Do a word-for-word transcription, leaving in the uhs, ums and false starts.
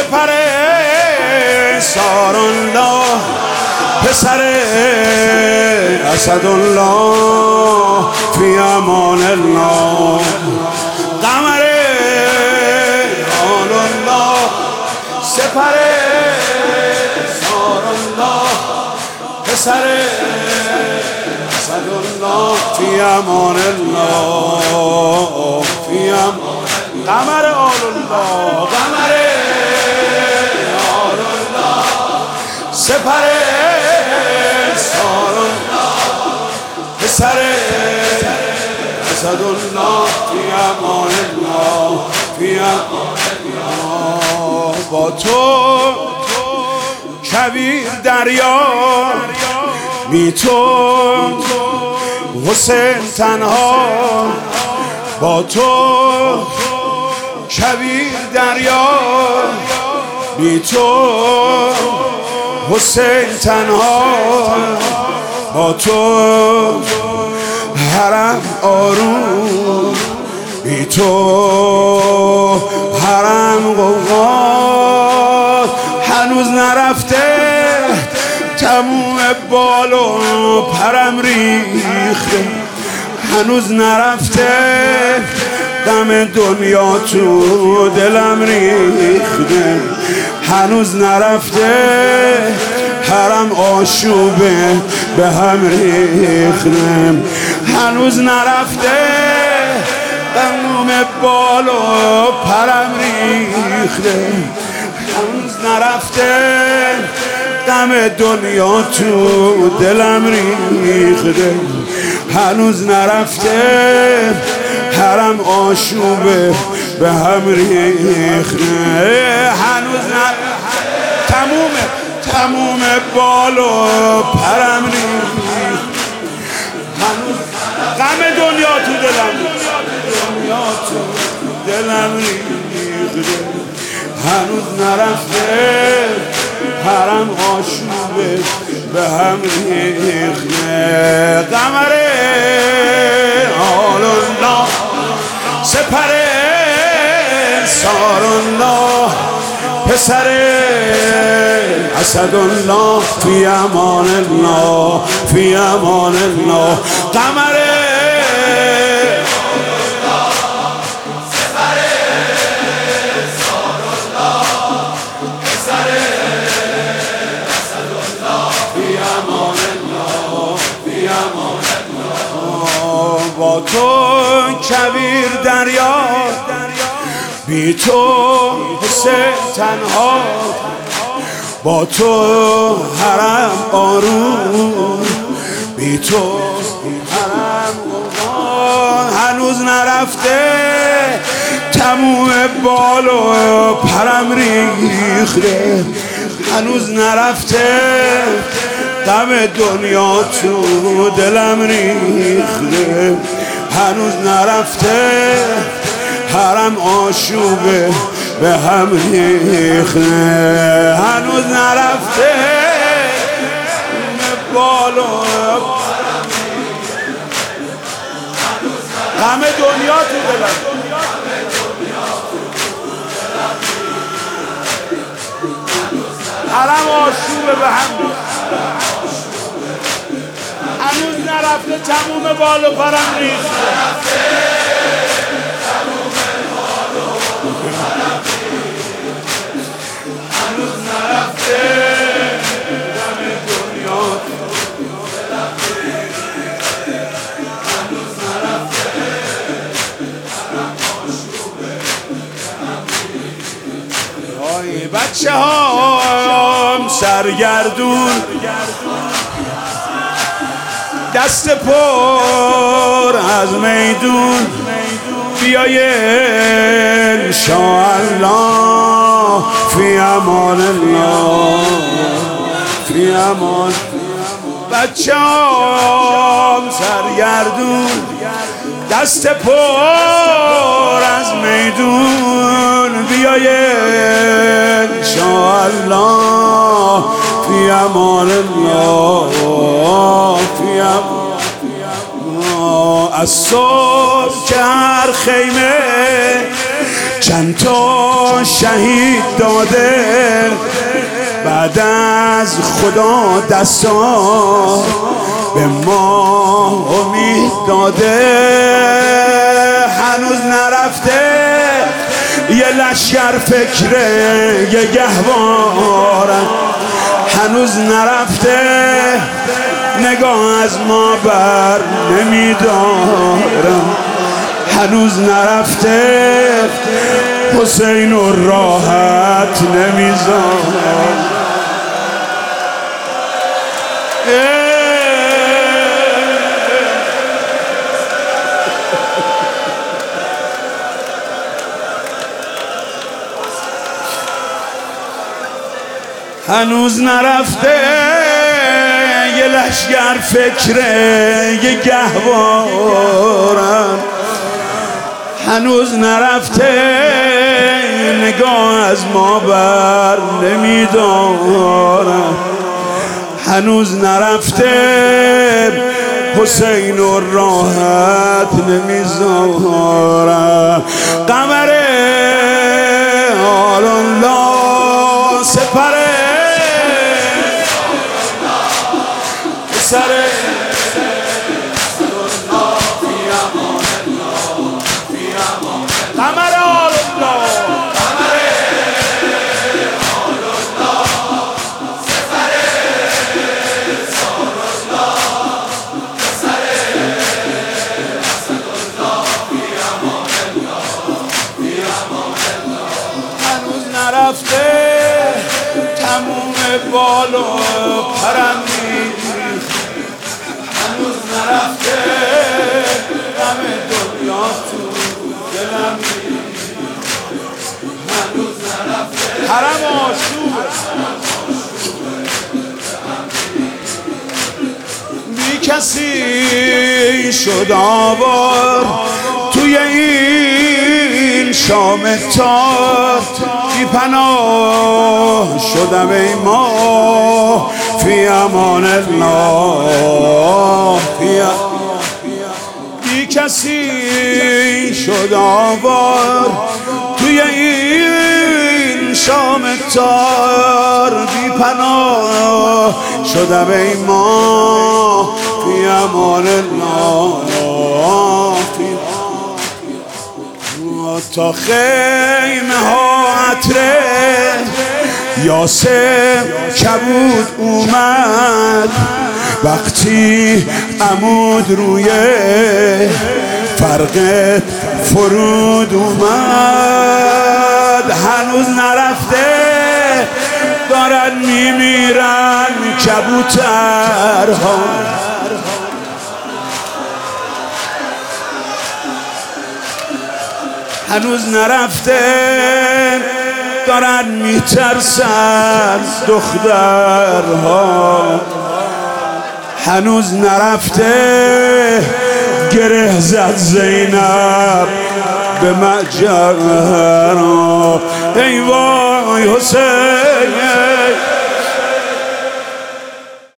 سپر سارالله پسر اسدالله فی امان الله قمر آل الله سپر سارالله پسر اسدالله فی امان الله فی امان قمر آل الله قمر آل الله سپر پسر اسدالله فی امان الله فی امان الله با تو کویر دریا بی تو حسین تنها با تو کویر دریا بی تو حسین تنها با تو حرم آروم بی تو حرم غوغا هنوز نرفته تموم بال و پرم ریخته هنوز نرفته غم دنیا تو دلم ریخته هنوز نرفته حرم آشوبه به هم ریختم هنوز نرفته غم بال و پرم ریخته هنوز نرفته غم دنیا تو دلم ریخته هنوز نرفته حرم آشوبه به هم ریخته هنوز نرفته تمومه تموم بال و پرم ریخته هنوز غم دنیا تو دلم دنیا تو دلم ریخته هنوز نرفته حرم آشوبه به هم ریخته قمر آل الله سپر سارالله پسر اسدالله فی امان الله فی امان الله قمر سپر سارالله پسر اسدالله فی امان الله فی امان الله با تو کویر دریا بی تو حسین تنها با تو حرم آروم بی تو حرم آروم هنوز نرفته تموم بال و پرم ریخته هنوز نرفته غم دنیا تو دلم ریخته هنوز نرفته حرم آشوبه به هم ریخته هنوز نرفته بال و غم دنیا تو دلم حرم آشوبه به هم هنوز نرفته تموم بال و پرم ریخته هنوز نرفته غم دنیا هنوز نرفته ای بچه هام سرگردون دست پر از میدون بیای انشاءالله فی امان الله فی امان بچه هم سرگردون دست پر از میدون بیای انشاءالله فی امان الله فی امان از صبح که هر خیمه چند تا شهید داده، بعد از خدا دستا به ما امید داده. هنوز نرفته یه لشکر فکره یه گهوارم، هنوز نرفته نگاه از ما بر نمیدارم، هنوز نرفته حسین و راحت نمیذارم. هنوز نرفته یه لشگر فکره یه گهوارم، هنوز نرفته نگاه از ما بر نمیدارم، هنوز نرفته حسین و راحت نمیذارم. قمر آل الله سپره سره قمر آل الله هنوز نرفته تموم بال و پرم، هنوز نرفته غم دنیا تو دلم، هنوز نرفته حرم آشوبه بی کسی شد آوار توی این شام تار، بی پناه شدم ای ما فی امان الله. بی کسی شد آوار توی این شام تار، بی پناه شدم ای ما فی امان الله. تا خیمه ها عطره یاسر کبود اومد، وقتی عمود روی فرقت فرود اومد. هنوز نرفته دارن میمیرن کبوترها، هنوز نرفته دارن میترسن دخترها، هنوز نرفته گره زد زینب به مجرها. ای وای حسین